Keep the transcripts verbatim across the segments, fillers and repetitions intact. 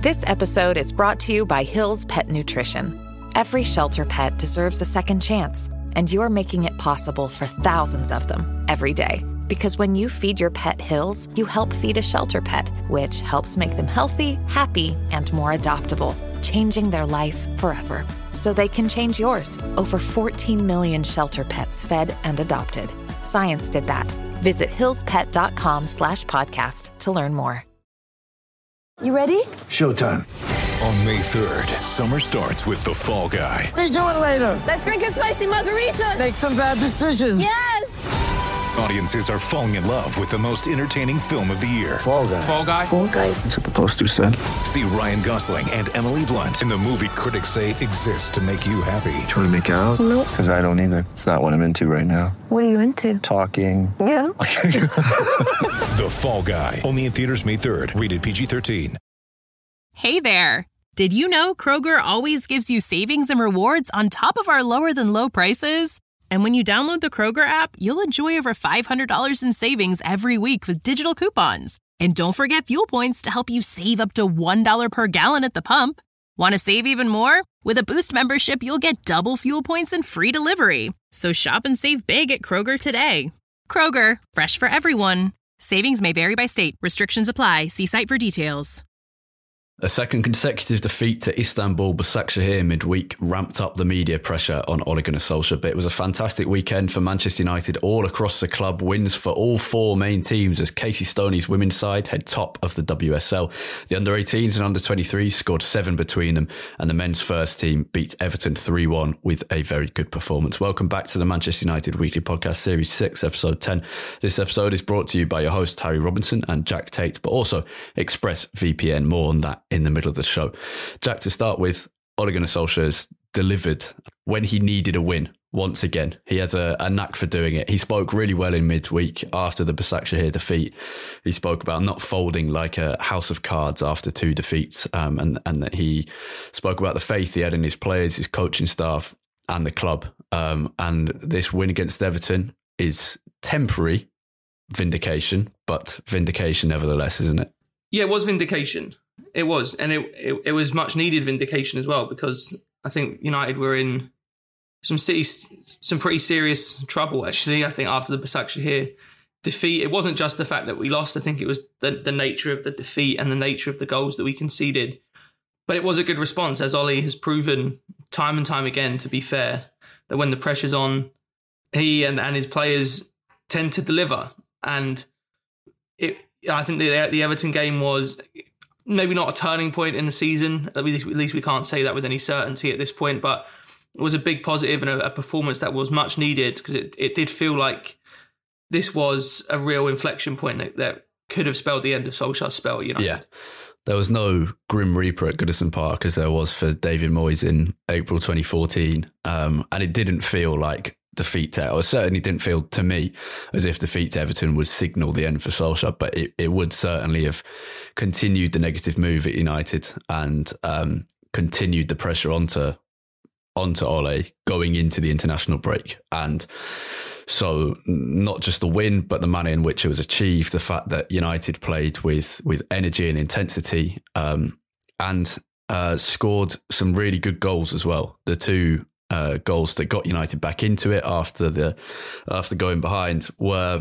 This episode is brought to you by Hill's Pet Nutrition. Every shelter pet deserves a second chance, and you're making it possible for thousands of them every day. Because when you feed your pet Hill's, you help feed a shelter pet, which helps make them healthy, happy, and more adoptable, changing their life forever. So they can change yours. Over fourteen million shelter pets fed and adopted. Science did that. Visit hillspet.com slash podcast to learn more. You ready? Showtime. On May third, summer starts with The Fall Guy. Let's do it later. Let's drink a spicy margarita. Make some bad decisions. Yes! Audiences are falling in love with the most entertaining film of the year. Fall Guy. Fall Guy? Fall Guy. That's what the poster said. See Ryan Gosling and Emily Blunt in the movie critics say exists to make you happy. Trying to make it out? Nope. Because I don't either. It's not what I'm into right now. What are you into? Talking. Yeah. The Fall Guy. Only in theaters May third. Rated P G thirteen. Hey there. Did you know Kroger always gives you savings and rewards on top of our lower than low prices? And when you download the Kroger app, you'll enjoy over five hundred dollars in savings every week with digital coupons. And don't forget fuel points to help you save up to one dollar per gallon at the pump. Want to save even more? With a Boost membership, you'll get double fuel points and free delivery. So shop and save big at Kroger today. Kroger, fresh for everyone. Savings may vary by state. Restrictions apply. See site for details. A second consecutive defeat to Istanbul Başakşehir midweek ramped up the media pressure on Ole Gunnar Solskjaer, but it was a fantastic weekend for Manchester United all across the club. Wins for all four main teams as Casey Stoney's women's side head top of the W S L. The under eighteens and under twenty-threes scored seven between them, and the men's first team beat Everton three one with a very good performance. Welcome back to the Manchester United Weekly Podcast, Series six, Episode ten. This episode is brought to you by your hosts Harry Robinson and Jack Tate, but also ExpressVPN. More on that in the middle of the show. Jack, to start with, Ole Gunnar Solskjaer's delivered when he needed a win. Once again, he has a, a knack for doing it. He spoke really well in midweek after the Başakşehir defeat. He spoke about not folding like a house of cards after two defeats, um, and, and that he spoke about the faith he had in his players, his coaching staff and the club. Um, and this win against Everton is temporary vindication, but vindication nevertheless, isn't it? Yeah, it was vindication. It was, and it, it it was much needed vindication as well, because I think United were in some city, some pretty serious trouble, actually. I think after the Başakşehir defeat, it wasn't just the fact that we lost. I think it was the, the nature of the defeat and the nature of the goals that we conceded. But it was a good response, as Ole has proven time and time again, to be fair, that when the pressure's on, he and, and his players tend to deliver. And it, I think the, the Everton game was maybe not a turning point in the season. At least, at least we can't say that with any certainty at this point, but it was a big positive and a, a performance that was much needed, because it, it did feel like this was a real inflection point that, that could have spelled the end of Solskjaer's spell. You know? Yeah. There was no Grim Reaper at Goodison Park as there was for David Moyes in April twenty fourteen. Um, and it didn't feel like defeat to, or certainly didn't feel to me as if defeat to Everton would signal the end for Solskjaer, but it, it would certainly have continued the negative move at United and um, continued the pressure onto onto Ole going into the international break. And so not just the win, but the manner in which it was achieved, the fact that United played with with energy and intensity, um, and uh, scored some really good goals as well. The two Uh, goals that got United back into it after the after going behind were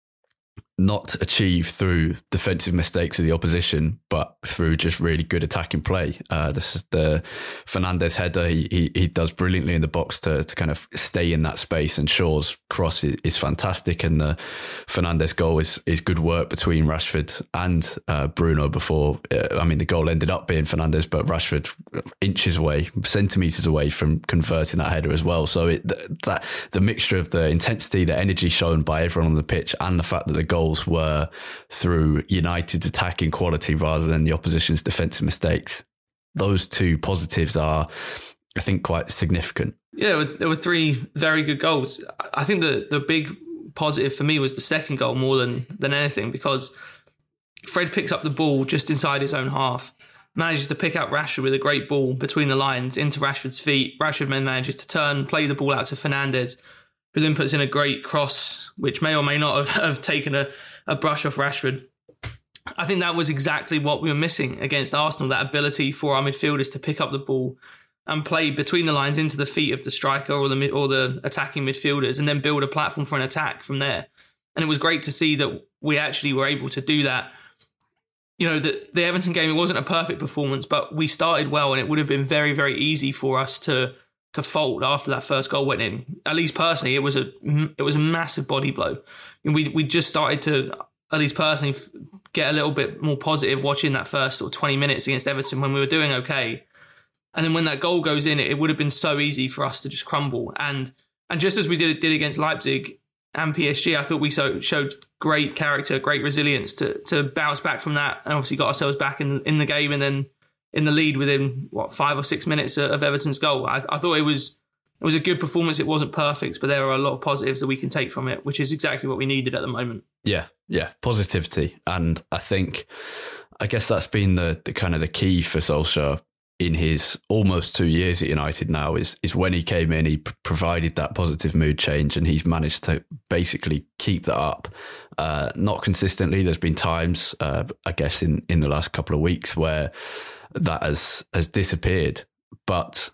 not achieved through defensive mistakes of the opposition, but through just really good attacking play. Uh, this is the Fernandes header. He, he he does brilliantly in the box to to kind of stay in that space, and Shaw's cross is, is fantastic. And the Fernandes goal is is good work between Rashford and uh, Bruno. Before uh, I mean, the goal ended up being Fernandes, but Rashford inches away, centimeters away from converting that header as well. So it that the mixture of the intensity, the energy shown by everyone on the pitch, and the fact that the goal were through United's attacking quality rather than the opposition's defensive mistakes. Those two positives are, I think, quite significant. Yeah, there were three very good goals. I think the the big positive for me was the second goal more than, than anything, because Fred picks up the ball just inside his own half, manages to pick out Rashford with a great ball between the lines into Rashford's feet. Rashford then manages to turn, play the ball out to Fernandes, who then puts in a great cross, which may or may not have, have taken a, a brush off Rashford. I think that was exactly what we were missing against Arsenal, that ability for our midfielders to pick up the ball and play between the lines into the feet of the striker or the or the attacking midfielders, and then build a platform for an attack from there. And it was great to see that we actually were able to do that. You know, the, the Everton game, it wasn't a perfect performance, but we started well, and it would have been very, very easy for us to to fold after that first goal went in. At least personally, it was a it was a massive body blow. And we we just started to, at least personally, get a little bit more positive watching that first sort of twenty minutes against Everton when we were doing okay. And then when that goal goes in, it, it would have been so easy for us to just crumble. And and just as we did did against Leipzig and P S G, I thought we so, showed great character, great resilience to to bounce back from that, and obviously got ourselves back in in the game and then in the lead within what five or six minutes of Everton's goal. I, I thought it was it was a good performance. It wasn't perfect, but there are a lot of positives that we can take from it, which is exactly what we needed at the moment. Yeah, yeah, positivity, and I think I guess that's been the the kind of the key for Solskjaer in his almost two years at United now is is when he came in, he p- provided that positive mood change, and he's managed to basically keep that up. Uh, not consistently. There's been times, uh, I guess, in, in the last couple of weeks where that has has disappeared. But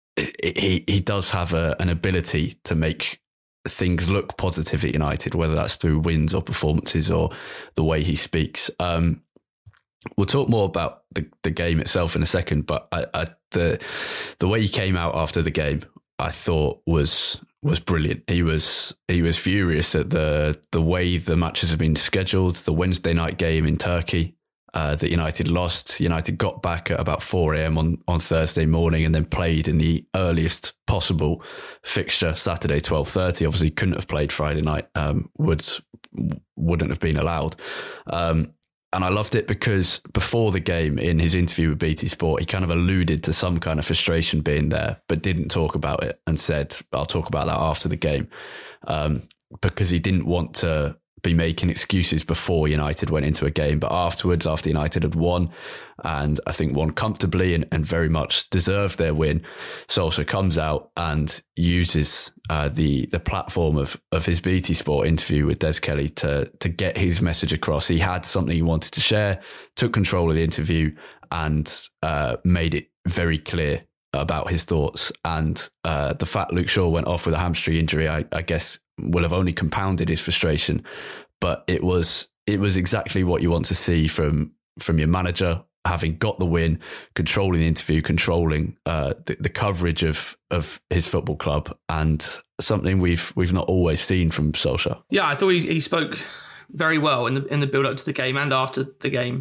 he he does have a, an ability to make things look positive at United, whether that's through wins or performances or the way he speaks. Um, We'll talk more about the, the game itself in a second, but I, I, the the way he came out after the game, I thought was was brilliant. He was he was furious at the the way the matches have been scheduled. The Wednesday night game in Turkey uh, that United lost. United got back at about four a.m. on on Thursday morning and then played in the earliest possible fixture, Saturday twelve thirty. Obviously, couldn't have played Friday night. Um, would wouldn't have been allowed. Um, And I loved it because before the game, in his interview with B T Sport, he kind of alluded to some kind of frustration being there, but didn't talk about it and said, I'll talk about that after the game, um, because he didn't want to be making excuses before United went into a game. But afterwards, after United had won, and I think won comfortably and, and very much deserved their win, Solskjaer comes out and uses uh, the the platform of of his B T Sport interview with Des Kelly to to get his message across. He had something he wanted to share, took control of the interview, and uh, made it very clear about his thoughts. And uh, the fact Luke Shaw went off with a hamstring injury, I, I guess, will have only compounded his frustration. But it was it was exactly what you want to see from from your manager, having got the win, controlling the interview, controlling uh, the, the coverage of of his football club, and something we've we've not always seen from Solskjaer. Yeah, I thought he, he spoke very well in the in the build up to the game and after the game.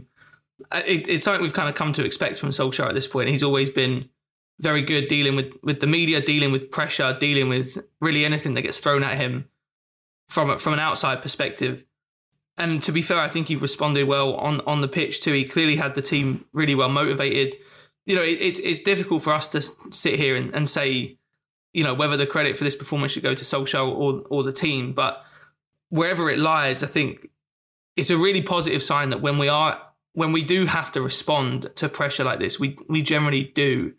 It, it's something we've kind of come to expect from Solskjaer at this point. He's always been very good dealing with, with the media, dealing with pressure, dealing with really anything that gets thrown at him from a, from an outside perspective. And to be fair, I think he responded well on, on the pitch too. He clearly had the team really well motivated. You know, it, it's it's difficult for us to sit here and, and say, you know, whether the credit for this performance should go to Solskjaer or or the team. But wherever it lies, I think it's a really positive sign that when we are when we do have to respond to pressure like this, we we generally do.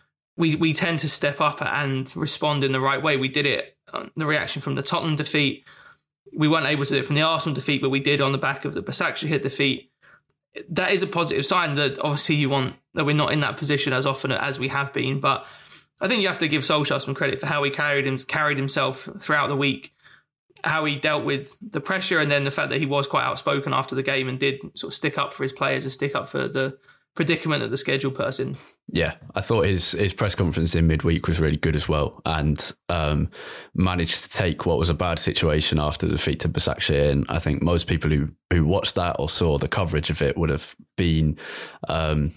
We we tend to step up and respond in the right way. We did it on the reaction from the Tottenham defeat. We weren't able to do it from the Arsenal defeat, but we did on the back of the Başakşehir defeat. That is a positive sign that obviously you want that we're not in that position as often as we have been. But I think you have to give Solskjaer some credit for how he carried him carried himself throughout the week, how he dealt with the pressure, and then the fact that he was quite outspoken after the game and did sort of stick up for his players and stick up for the predicament that the schedule put in. Yeah, I thought his his press conference in midweek was really good as well, and um, managed to take what was a bad situation after the defeat to Başakşehir. And I think most people who, who watched that or saw the coverage of it would have been um,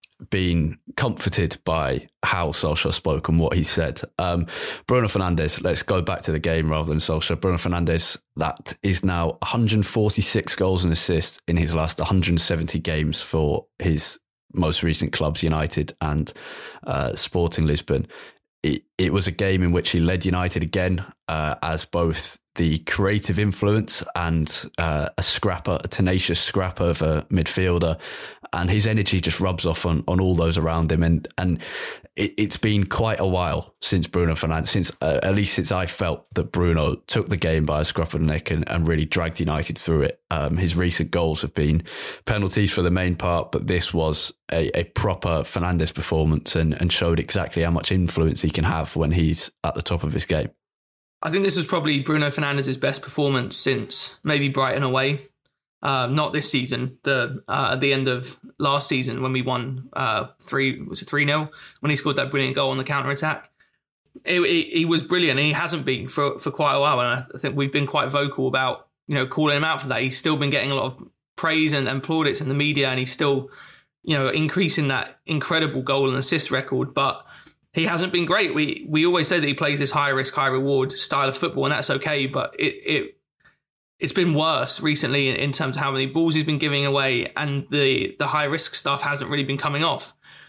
been comforted by how Solskjaer spoke and what he said. Um, Bruno Fernandes, let's go back to the game rather than Solskjaer. Bruno Fernandes, that is now one hundred forty-six goals and assists in his last one hundred seventy games for his most recent clubs, United and uh, Sporting Lisbon. It, it was a game in which he led United again uh, as both the creative influence and uh, a scrapper, a tenacious scrapper of a midfielder, and his energy just rubs off on, on all those around him. And and it, it's been quite a while since Bruno Fernandes, since uh, at least since I felt that Bruno took the game by a scruff of the neck and, and really dragged United through it. Um, his recent goals have been penalties for the main part, but this was a, a proper Fernandes performance and, and showed exactly how much influence he can have when he's at the top of his game. I think this was probably Bruno Fernandes' best performance since maybe Brighton away. Uh, not this season. The uh, at the end of last season when we won uh, three was it three nil when he scored that brilliant goal on the counter attack. It, it, he was brilliant, and he hasn't been for for quite a while. And I think we've been quite vocal about you know calling him out for that. He's still been getting a lot of praise and, and plaudits in the media, and he's still you know increasing that incredible goal and assist record. But he hasn't been great. We we always say that he plays this high risk, high reward style of football, and that's okay. But it it it's been worse recently in, in terms of how many balls he's been giving away, and the the high risk stuff hasn't really been coming off.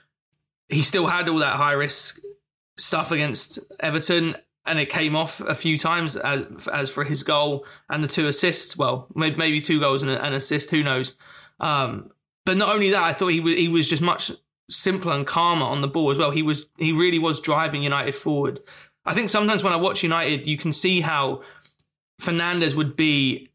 He still had all that high risk stuff against Everton, and it came off a few times as as for his goal and the two assists. Well, maybe, maybe two goals and an assist. Who knows? Um, but not only that, I thought he was he was just much simpler and calmer on the ball as well. He was he really was driving United forward. I think sometimes when I watch United, you can see how Fernandes would be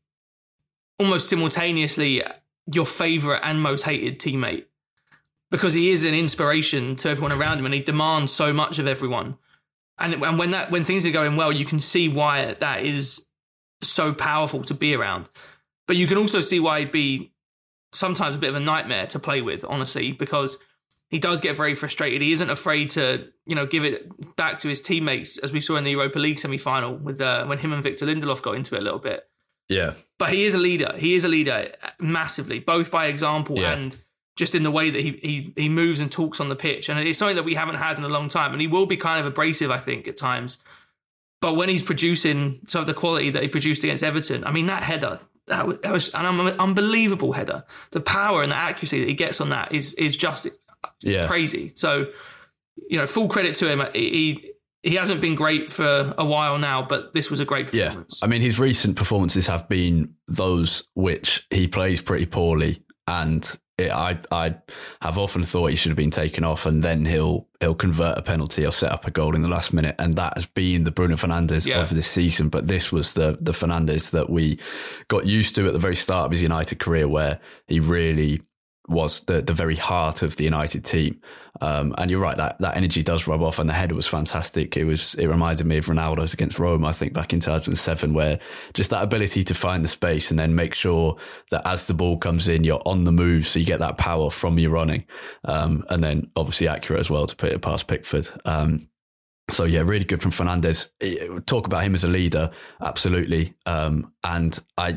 almost simultaneously your favourite and most hated teammate, because he is an inspiration to everyone around him and he demands so much of everyone. And, and when that when things are going well, you can see why that is so powerful to be around. But you can also see why he'd be sometimes a bit of a nightmare to play with, honestly, because he does get very frustrated. He isn't afraid to, you know, give it back to his teammates, as we saw in the Europa League semi-final with uh, when him and Victor Lindelof got into it a little bit. Yeah. But he is a leader. He is a leader massively, both by example yeah. and just in the way that he, he he moves and talks on the pitch. And it's something that we haven't had in a long time. And he will be kind of abrasive, I think, at times. But when he's producing some of the quality that he produced against Everton, I mean, that header, that was, that was an unbelievable header. The power and the accuracy that he gets on that is is just yeah. crazy. So, you know, full credit to him. He he hasn't been great for a while now, but this was a great performance. Yeah. I mean, his recent performances have been those which he plays pretty poorly, and it, I I have often thought he should have been taken off, and then he'll he'll convert a penalty or set up a goal in the last minute, and that has been the Bruno Fernandes yeah. of this season. But this was the the Fernandes that we got used to at the very start of his United career, where he really was the the very heart of the United team. Um, and you're right, that that energy does rub off, and the header was fantastic. It was it reminded me of Ronaldo's against Roma, I think, back in two thousand seven, where just that ability to find the space and then make sure that as the ball comes in, you're on the move, so you get that power from your running. Um, and then obviously accurate as well to put it past Pickford. Um, So yeah, really good from Fernandes. Talk about him as a leader, absolutely. Um, and I,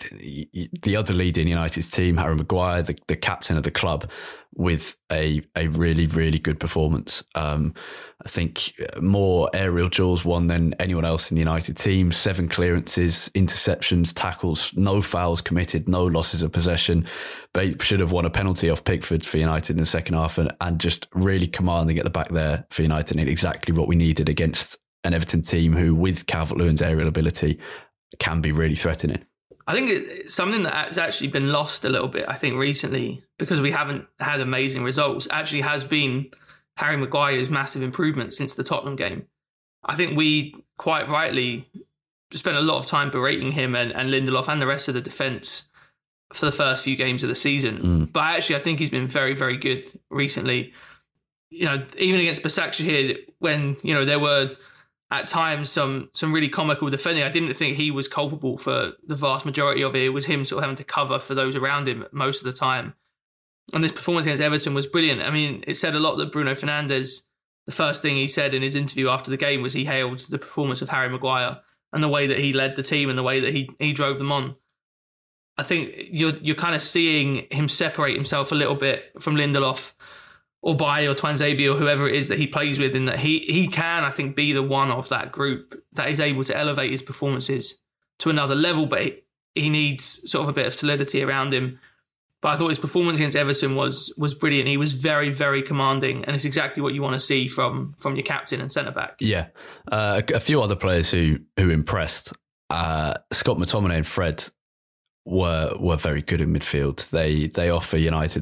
the other leader in United's team, Harry Maguire, the, the captain of the club, with a a really really good performance. Um, I think more aerial duels won than anyone else in the United team. Seven clearances, interceptions, tackles, no fouls committed, no losses of possession. They should have won a penalty off Pickford for United in the second half, and, and just really commanding at the back there for United, and exactly what we needed against an Everton team who, with Calvert-Lewin's aerial ability, can be really threatening. I think it's something that has actually been lost a little bit, I think, recently, because we haven't had amazing results, actually has been Harry Maguire's massive improvement since the Tottenham game. I think we, quite rightly, spent a lot of time berating him and, and Lindelof and the rest of the defence for the first few games of the season. Mm. But actually, I think he's been very, very good recently. You know, even against Başakşehir, when, you know, there were at times some some really comical defending, I didn't think he was culpable for the vast majority of it. It was him sort of having to cover for those around him most of the time. And this performance against Everton was brilliant. I mean, it said a lot that Bruno Fernandes, the first thing he said in his interview after the game was he hailed the performance of Harry Maguire and the way that he led the team and the way that he he drove them on. I think you're you're kind of seeing him separate himself a little bit from Lindelof or Bailly or Tuanzebe or whoever it is that he plays with, in that he he can, I think, be the one of that group that is able to elevate his performances to another level, but he, he needs sort of a bit of solidity around him. But I thought his performance against Everton was was brilliant. He was very, very commanding, and it's exactly what you want to see from from your captain and centre-back. Yeah. Uh, a, a few other players who who impressed. Uh, Scott McTominay and Fred were were very good in midfield. They they offer United that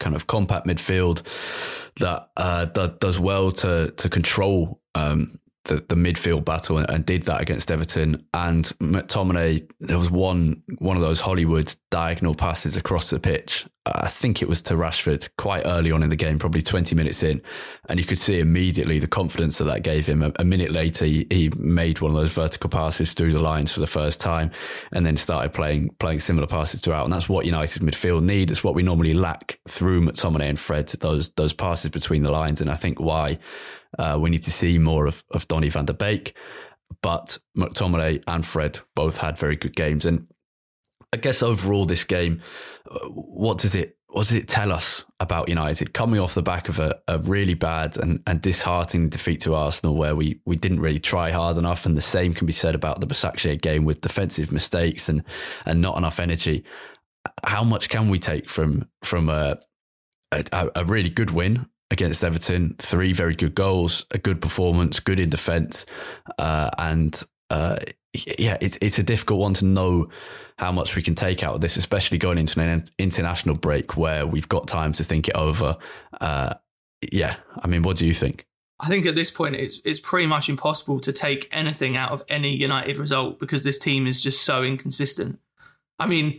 kind of compact midfield that uh, does, does well to to control um, the, the midfield battle, and, and did that against Everton. And McTominay, there was one one of those Hollywood diagonal passes across the pitch. I think it was to Rashford quite early on in the game, probably twenty minutes in. And you could see immediately the confidence that that gave him. A, a minute later, he, he made one of those vertical passes through the lines for the first time, and then started playing playing similar passes throughout. And that's what United's midfield need. It's what we normally lack through McTominay and Fred, those those passes between the lines. And I think why uh, we need to see more of, of Donny van der Beek. But McTominay and Fred both had very good games. And I guess overall this game, what does it what does it tell us about United coming off the back of a, a really bad and, and disheartening defeat to Arsenal, where we, we didn't really try hard enough, and the same can be said about the Başakşehir game with defensive mistakes and and not enough energy. How much can we take from from a a, a really good win against Everton? Three very good goals, a good performance, good in defence, uh, and uh, yeah, it's it's a difficult one to know how much we can take out of this, especially going into an international break where we've got time to think it over. Uh, yeah, I mean, what do you think? I think at this point it's it's pretty much impossible to take anything out of any United result, because this team is just so inconsistent. I mean,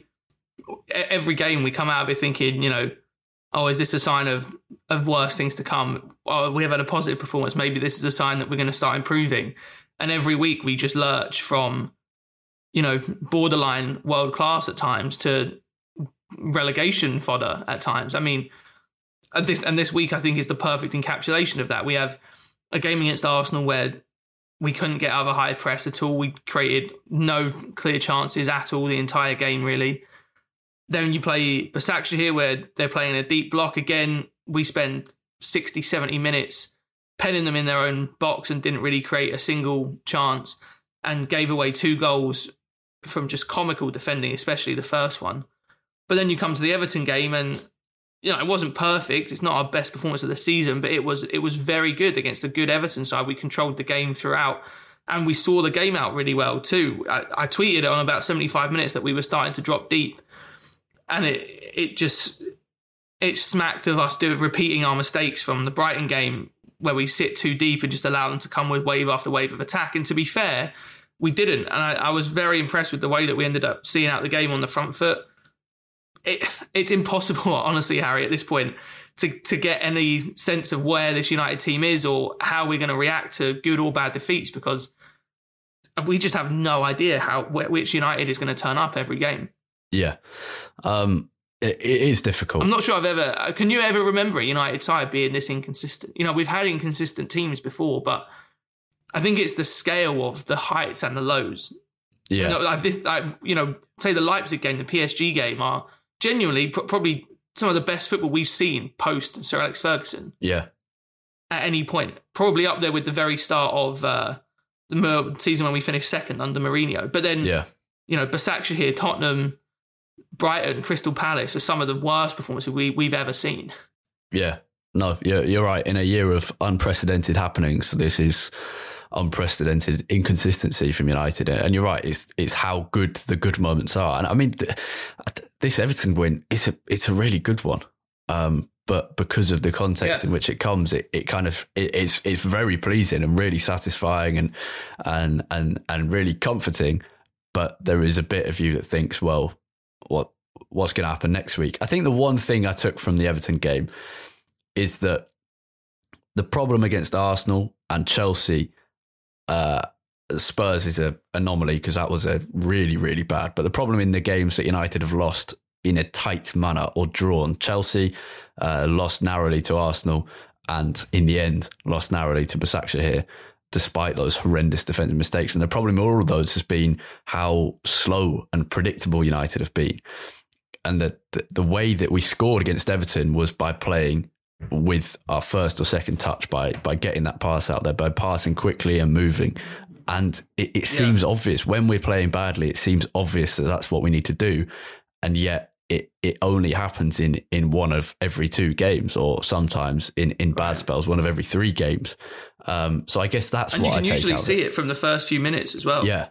every game we come out of it thinking, you know, oh, is this a sign of, of worse things to come? Oh, we have had a positive performance. Maybe this is a sign that we're going to start improving. And every week we just lurch from, you know, borderline world class at times to relegation fodder at times. I mean, and this, and this week I think is the perfect encapsulation of that. We have a game against Arsenal where we couldn't get out of a high press at all. We created no clear chances at all the entire game, really. Then you play Başakşehir where they're playing a deep block again. We spend sixty, seventy minutes penning them in their own box and didn't really create a single chance, and gave away two goals from just comical defending, especially the first one. But then you come to the Everton game and, you know, it wasn't perfect. It's not our best performance of the season, but it was it was very good against a good Everton side. We controlled the game throughout, and we saw the game out really well too. I, I tweeted on about seventy-five minutes that we were starting to drop deep, and it it just it smacked of us doing repeating our mistakes from the Brighton game, where we sit too deep and just allow them to come with wave after wave of attack. And to be fair, we didn't. And I, I was very impressed with the way that we ended up seeing out the game on the front foot. It, it's impossible, honestly, Harry, at this point, to, to get any sense of where this United team is or how we're going to react to good or bad defeats, because we just have no idea how which United is going to turn up every game. Yeah. Um, it, it is difficult. I'm not sure I've ever... Can you ever remember a United side being this inconsistent? You know, we've had inconsistent teams before, but I think it's the scale of the heights and the lows. Yeah. You know, like this, like, you know, say the Leipzig game, the P S G game are genuinely pr- probably some of the best football we've seen post Sir Alex Ferguson. Yeah. At any point. Probably up there with the very start of uh, the season when we finished second under Mourinho. But then, yeah. you know, Başakşehir, Tottenham, Brighton, Crystal Palace are some of the worst performances we, we've ever seen. Yeah. No, you're, you're right. In a year of unprecedented happenings, this is unprecedented inconsistency from United. And you're right, it's it's how good the good moments are. And I mean, th- this Everton win, it's a, it's a really good one. Um, but because of the context yeah. in which it comes, it, it kind of, it, it's it's very pleasing and really satisfying and, and, and, and really comforting. But there is a bit of you that thinks, well, what what's going to happen next week? I think the one thing I took from the Everton game is that the problem against Arsenal and Chelsea, uh, Spurs is an anomaly because that was a really, really bad. But the problem in the games that United have lost in a tight manner or drawn, Chelsea uh, lost narrowly to Arsenal and in the end lost narrowly to Başakşehir, despite those horrendous defensive mistakes. And the problem with all of those has been how slow and predictable United have been. And the, the, the way that we scored against Everton was by playing with our first or second touch, by by getting that pass out there, by passing quickly and moving. And it, it seems yeah. obvious when we're playing badly, it seems obvious that that's what we need to do. And yet it, it only happens in, in one of every two games, or sometimes in, in bad right. spells, one of every three games. Um, so I guess that's and what I take out. And you can usually see it. it from the first few minutes as well. Yeah.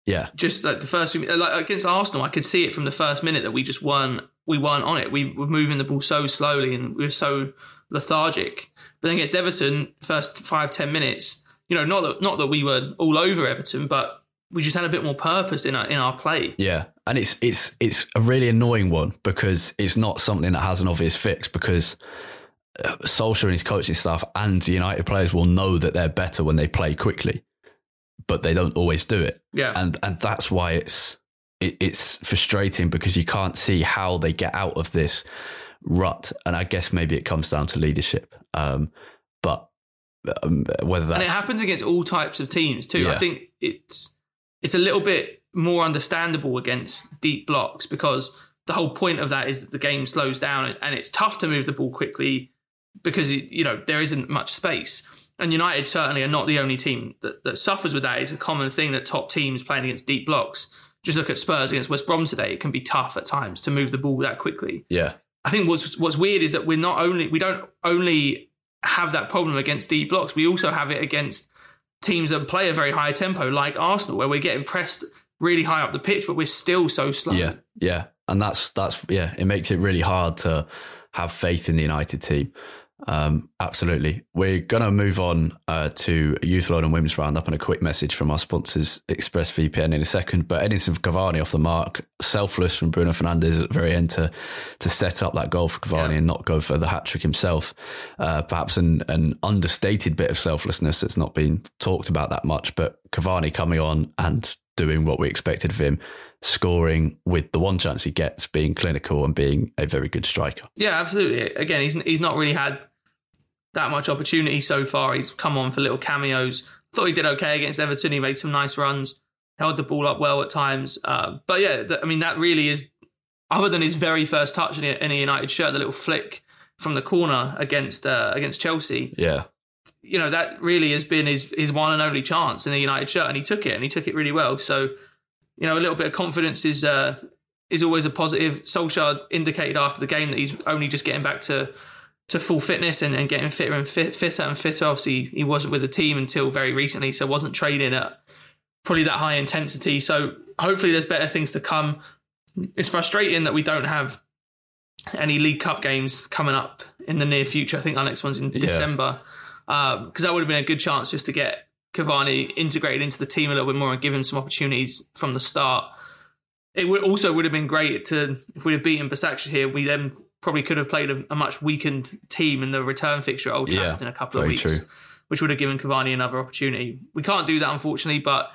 Yeah. Just like the first, like against Arsenal, I could see it from the first minute that we just weren't, we weren't on it. We were moving the ball so slowly and we were so lethargic. But then against Everton, first five, ten minutes, you know, not that, not that we were all over Everton, but we just had a bit more purpose in our, in our play. Yeah. And it's, it's, it's a really annoying one because it's not something that has an obvious fix, because Solskjaer and his coaching staff and the United players will know that they're better when they play quickly, but they don't always do it. Yeah. And and that's why it's it, it's frustrating, because you can't see how they get out of this rut. And I guess maybe it comes down to leadership. Um, but um, whether that's... And it happens against all types of teams too. Yeah. I think it's it's a little bit more understandable against deep blocks, because the whole point of that is that the game slows down and it's tough to move the ball quickly because, you know, there isn't much space. And United certainly are not the only team that, that suffers with that. It's a common thing that top teams playing against deep blocks. Just look at Spurs against West Brom today. It can be tough at times to move the ball that quickly. Yeah. I think what's what's weird is that we're not only we don't only have that problem against deep blocks, we also have it against teams that play a very high tempo, like Arsenal, where we're getting pressed really high up the pitch, but we're still so slow. Yeah, yeah. And that's, that's yeah, it makes it really hard to have faith in the United team. Um, absolutely. We're going to move on uh, to Youth Loan and Women's Roundup and a quick message from our sponsors, ExpressVPN, in a second. But Edinson Cavani off the mark, selfless from Bruno Fernandes at the very end to, to set up that goal for Cavani yeah. and not go for the hat-trick himself. Uh, perhaps an, an understated bit of selflessness that's not been talked about that much, but Cavani coming on and doing what we expected of him, scoring with the one chance he gets, being clinical and being a very good striker. Yeah, absolutely. Again, he's he's not really had that much opportunity so far. He's come on for little cameos. Thought he did okay against Everton. He made some nice runs, held the ball up well at times. Uh, but yeah, th- I mean, that really is, other than his very first touch in a, in a United shirt, the little flick from the corner against uh, against Chelsea. Yeah. You know, that really has been his, his one and only chance in a United shirt, and he took it, and he took it really well. So, you know, a little bit of confidence is uh, is always a positive. Solskjaer indicated after the game that he's only just getting back to to full fitness and, and getting fitter and fit, fitter and fitter. Obviously, he wasn't with the team until very recently, so wasn't training at probably that high intensity. So hopefully there's better things to come. It's frustrating that we don't have any League Cup games coming up in the near future. I think our next one's in yeah. December, because um, that would have been a good chance just to get Cavani integrated into the team a little bit more and give him some opportunities from the start. It would also would have been great to, if we'd have beaten Besiktas here, we then probably could have played a, a much weakened team in the return fixture at Old Trafford yeah, in a couple of weeks, true. which would have given Cavani another opportunity. We can't do that, unfortunately, but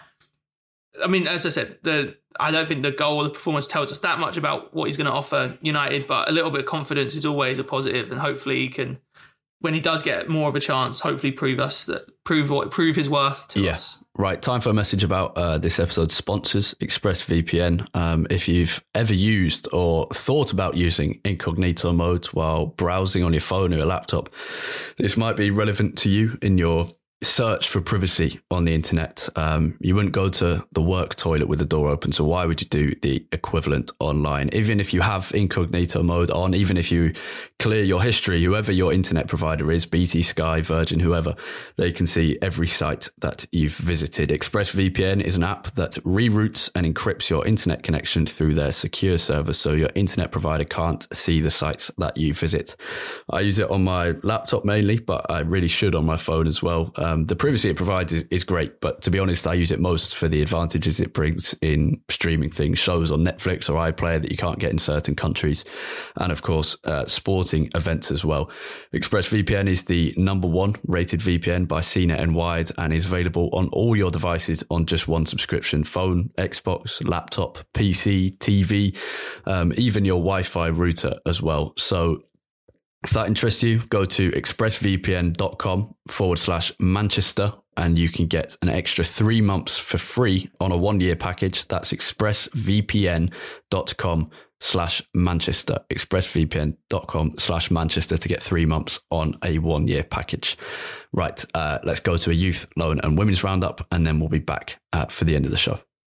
I mean, as I said, the I don't think the goal or the performance tells us that much about what he's going to offer United, but a little bit of confidence is always a positive, and hopefully he can, when he does get more of a chance, hopefully prove us that prove what prove his worth to yeah. us. Right, time for a message about uh, this episode's sponsors, ExpressVPN. Um, if you've ever used or thought about using incognito mode while browsing on your phone or your laptop, this might be relevant to you in your search for privacy on the internet. Um, you wouldn't go to the work toilet with the door open, so why would you do the equivalent online? Even if you have incognito mode on, even if you clear your history, whoever your internet provider is, B T, Sky, Virgin, whoever, they can see every site that you've visited. ExpressVPN is an app that reroutes and encrypts your internet connection through their secure server, so your internet provider can't see the sites that you visit. I use it on my laptop mainly, but I really should on my phone as well. Um, Um, the privacy it provides is, is great, but to be honest, I use it most for the advantages it brings in streaming things, shows on Netflix or iPlayer that you can't get in certain countries, and of course, uh, sporting events as well. ExpressVPN is the number one rated V P N by C net and Wired, and is available on all your devices on just one subscription: phone, Xbox, laptop, P C, T V, um, even your Wi-Fi router as well. So if that interests you, go to expressvpn.com forward slash Manchester and you can get an extra three months for free on a one-year package. That's expressvpn.com slash Manchester. expressvpn.com slash Manchester to get three months on a one-year package. Right, uh, let's go to a youth, loan and women's roundup, and then we'll be back uh, for the end of the show.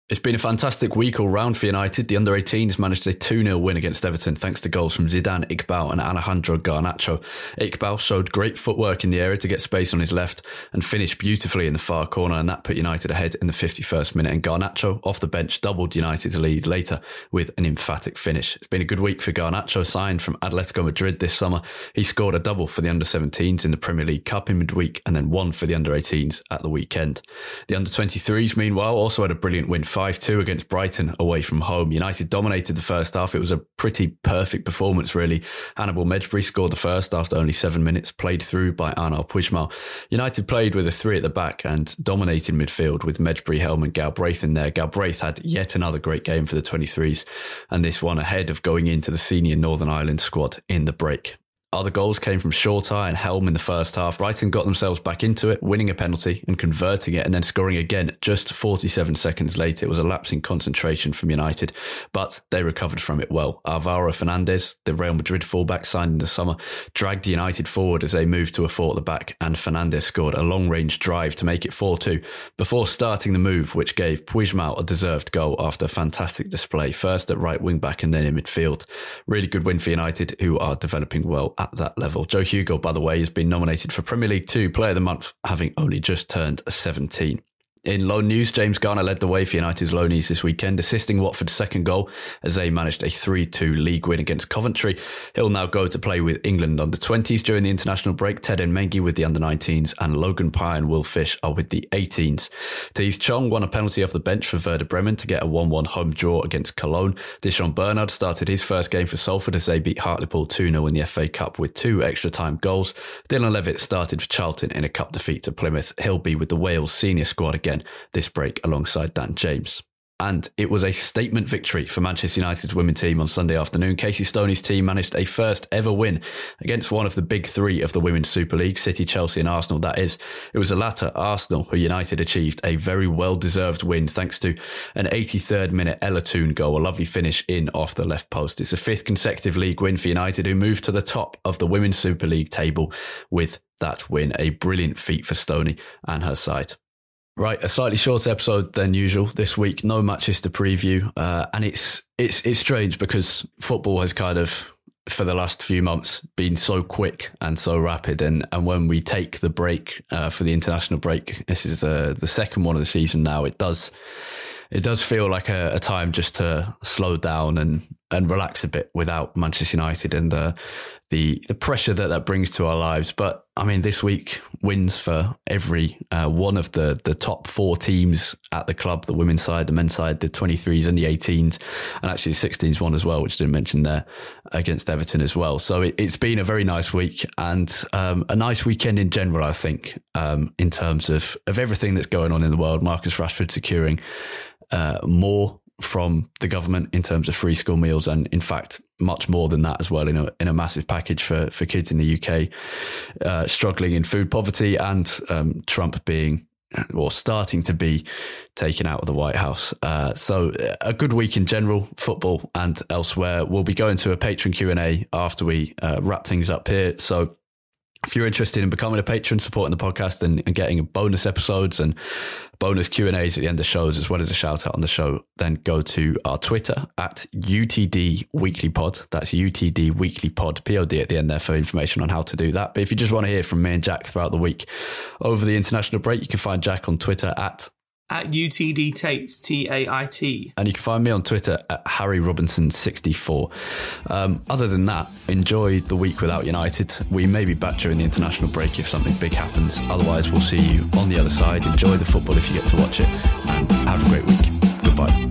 It's been a fantastic week all round for United. The under eighteens managed a two nil win against Everton thanks to goals from Zidane Iqbal and Alejandro Garnacho. Iqbal showed great footwork in the area to get space on his left and finished beautifully in the far corner, and that put United ahead in the fifty-first minute, and Garnacho off the bench doubled United's lead later with an emphatic finish. It's been a good week for Garnacho, signed from Atletico Madrid this summer. He scored a double for the under seventeens in the Premier League Cup in midweek and then one for the under eighteens at the weekend. The under twenty-threes, meanwhile, also had a brilliant win five two against Brighton away from home. United dominated the first half. It was a pretty perfect performance, really. Hannibal Mejbri scored the first after only seven minutes, played through by Arnaud Puigmal. United played with a three at the back and dominated midfield with Mejbri, Helm and Galbraith in there. Galbraith had yet another great game for the twenty-threes, and this one ahead of going into the senior Northern Ireland squad in the break. Other goals came from Shortai and Helm in the first half. Brighton got themselves back into it, winning a penalty and converting it and then scoring again just forty-seven seconds later. It was a lapse in concentration from United, but they recovered from it well. Alvaro Fernandez, the Real Madrid fullback signed in the summer, dragged United forward as they moved to a four at the back, and Fernandez scored a long-range drive to make it four two before starting the move, which gave Puigmal a deserved goal after a fantastic display, first at right wing-back and then in midfield. Really good win for United, who are developing well at that level. Joe Hugo, by the way, has been nominated for Premier League two Player of the Month, having only just turned seventeen. In loan news, James Garner led the way for United's loanees this weekend, assisting Watford's second goal as they managed a three two league win against Coventry. He'll now go to play with England under twenties during the international break. Ted Nmengi with the under nineteens and Logan Pye and Will Fish are with the eighteens. Tees Chong won a penalty off the bench for Werder Bremen to get a one one home draw against Cologne. Dishon Bernard started his first game for Salford as they beat Hartlepool two nil in the F A Cup with two extra time goals. Dylan Levitt started for Charlton in a cup defeat to Plymouth. He'll be with the Wales senior squad again this break alongside Dan James. And it was a statement victory for Manchester United's women's team on Sunday afternoon. Casey Stoney's team managed a first ever win against one of the big three of the Women's Super League, City, Chelsea and Arsenal, that is. It was the latter, Arsenal, who United achieved a very well-deserved win thanks to an eighty-third minute Ella Toone goal, a lovely finish in off the left post. It's a fifth consecutive league win for United, who moved to the top of the Women's Super League table with that win. A brilliant feat for Stoney and her side. Right, a slightly shorter episode than usual this week. No matches to preview, uh, and it's it's it's strange because football has kind of, for the last few months, been so quick and so rapid. And, and when we take the break uh, for the international break, this is uh, the second one of the season now. It does it does feel like a, a time just to slow down and and relax a bit without Manchester United and the the the pressure that that brings to our lives. But I mean, this week wins for every uh, one of the the top four teams at the club: the women's side, the men's side, the twenty-threes and the eighteens, and actually the sixteens one as well, which I didn't mention there, against Everton as well. So it, it's been a very nice week and um, a nice weekend in general, I think, um, in terms of of everything that's going on in the world. Marcus Rashford securing uh, more from the government in terms of free school meals, and in fact much more than that as well, in a in a massive package for for kids in the U K uh, struggling in food poverty, and um, Trump being or starting to be taken out of the White House. Uh, so a good week in general, football and elsewhere. We'll be going to a patron Q and A after we uh, wrap things up here. So if you're interested in becoming a patron, supporting the podcast and, and getting bonus episodes and bonus Q and A's at the end of shows, as well as a shout out on the show, then go to our Twitter at U T D Weekly Pod. That's U T D Weekly Pod, P O D at the end there for information on how to do that. But if you just want to hear from me and Jack throughout the week over the international break, you can find Jack on Twitter at At U T D Tates, T A I T. And you can find me on Twitter at Harry Robinson sixty-four. Um, other than that, enjoy the week without United. We may be back during the international break if something big happens. Otherwise, we'll see you on the other side. Enjoy the football if you get to watch it. And have a great week. Goodbye.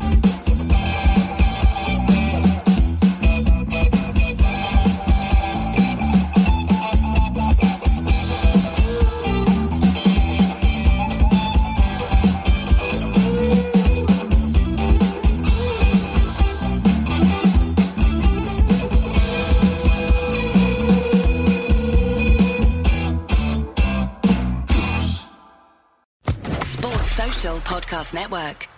Podcast Network.